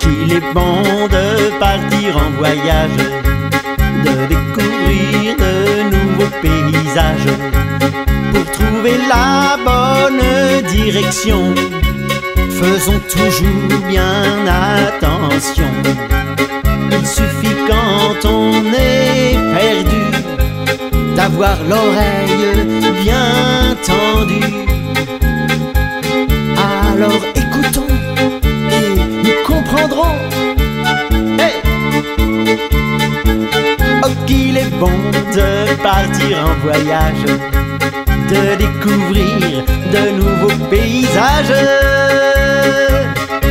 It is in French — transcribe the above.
qu'il est bon de partir en voyage, de découvrir de nouveaux paysages, pour trouver la bonne direction. Faisons toujours bien attention. Il suffit quand on est perdu d'avoir l'oreille bien tendue. Alors écoutons et nous comprendrons. Hey! Oh, qu'il est bon de partir en voyage, de découvrir de nouveaux paysages.